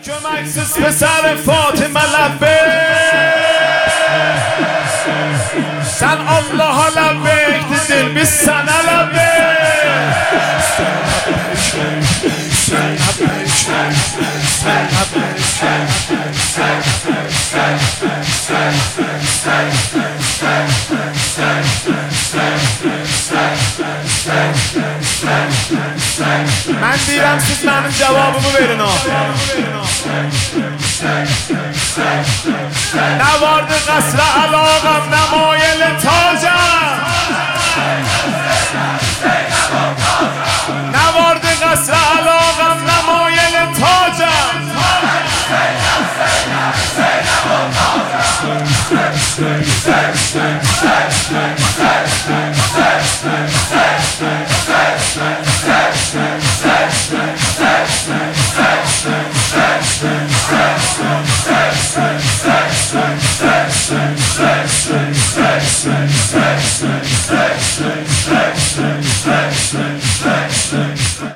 مکسس پسر فاطمه لبه سن الله لبیک دل بی سنه لبه من دیرم siz benim cevabımı verin o. Ne vardı kasra alağam ne mayeli tacam. Ne vardı kasra alağam ne mayeli tacam.